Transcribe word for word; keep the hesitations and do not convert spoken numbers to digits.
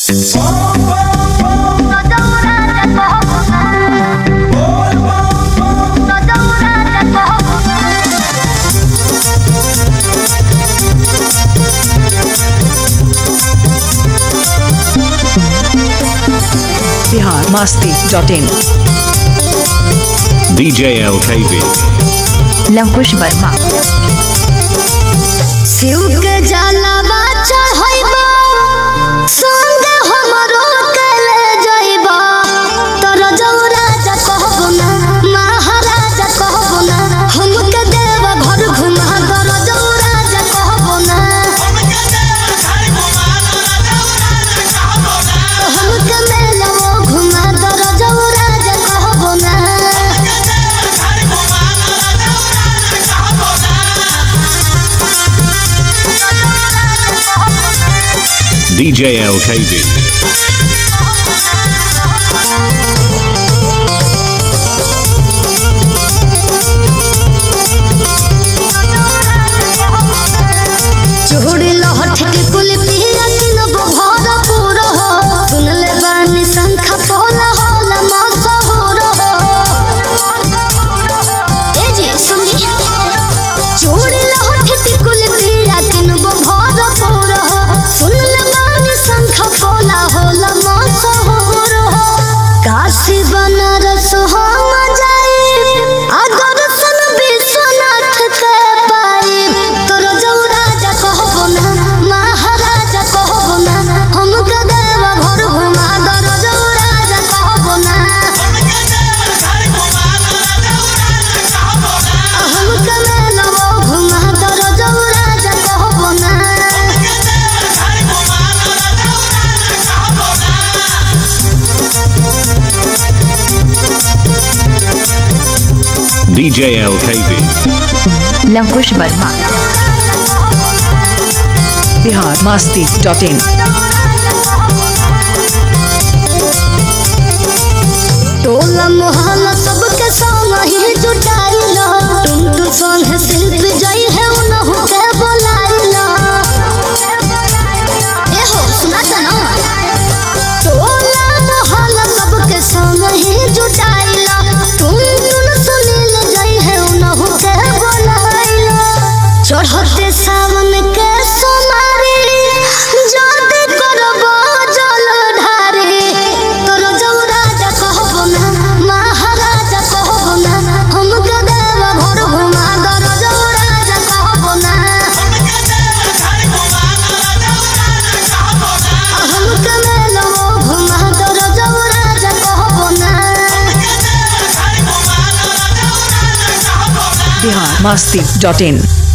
बिहार मस्ती dot in. D J L K V Lankush Verma. Shiv के जलवा चढ़ाइबा संग हमरो के ले जाइबा तोरा जौराजा कहबो ना महाराजा कहबो ना हमके देव घर घुमा तोरा जौराजा कहबो ना हमके मेला घुमा तोरा जौराजा कहबो ना D J L K V चूड़ी लहठ के कुल पिया किनबो भरपूर हो सुनले बानी शंख पोला होला मशहूर हो ए जी सुनी चूड़ी लहठ के कुल पिया किनबो भरपूर हो सुनले बानी शंख पोला होला मशहूर हो काशी बनारस हम जाई आ दर्शन विश्वनाथ के पाई तोरा जौराजा कहबो ना महाराजा कहबो ना हमके देव घर घुमा तोरा जौराजा कहबो ना हमके मेला घुमा तोरा जौराजा कहबो ना D J L K V Lankush Verma. Bihar मस्ती डॉट इन। टोला मोहल्ला सबके संग ही जुटाइला तुम तो संग शिल्प जई है उनहु के बोलाइला ए हो सुना त ना टोला मोहल्ला सबके संग ही जुटाइला तुम तुम सुनील जई है उनहु के बोलाइला चढ़ते सावन के सोमारी जाते करबो जल ढारे तोरा जौराजा कहबो ना महाराजा कहबो ना हमके देव घर घुमा तोरा जौराजा कहबो ना हमके मेला घुमा तोरा जौराजा कहबो ना बिहार मस्ती डॉट इन।